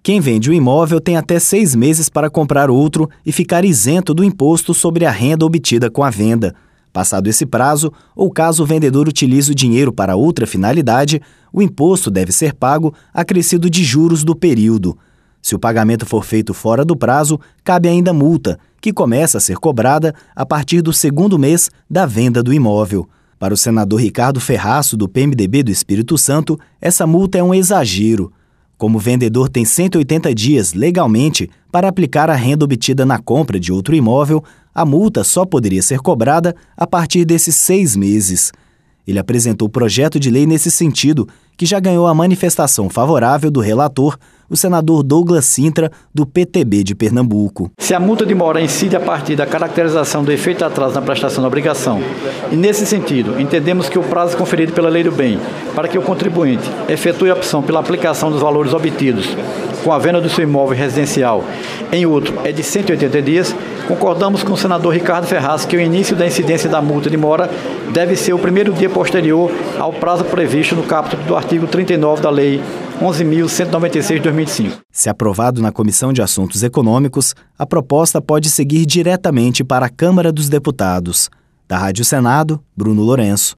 Quem vende o imóvel tem até 6 meses para comprar outro e ficar isento do imposto sobre a renda obtida com a venda. Passado esse prazo, ou caso o vendedor utilize o dinheiro para outra finalidade, o imposto deve ser pago acrescido de juros do período. Se o pagamento for feito fora do prazo, cabe ainda multa, que começa a ser cobrada a partir do 2º mês da venda do imóvel. Para o senador Ricardo Ferraço, do PMDB do Espírito Santo, essa multa é um exagero. Como o vendedor tem 180 dias legalmente para aplicar a renda obtida na compra de outro imóvel, a multa só poderia ser cobrada a partir desses 6 meses. Ele apresentou o projeto de lei nesse sentido, que já ganhou a manifestação favorável do relator, o senador Douglas Sintra, do PTB de Pernambuco. Se a multa de mora incide a partir da caracterização do efeito de atraso na prestação da obrigação, e nesse sentido, entendemos que o prazo conferido pela Lei do Bem para que o contribuinte efetue a opção pela aplicação dos valores obtidos com a venda do seu imóvel residencial em outro é de 180 dias, concordamos com o senador Ricardo Ferraço que o início da incidência da multa de mora deve ser o primeiro dia posterior ao prazo previsto no capítulo do artigo 39 da Lei 11.196 de 2005. Se aprovado na Comissão de Assuntos Econômicos, a proposta pode seguir diretamente para a Câmara dos Deputados. Da Rádio Senado, Bruno Lourenço.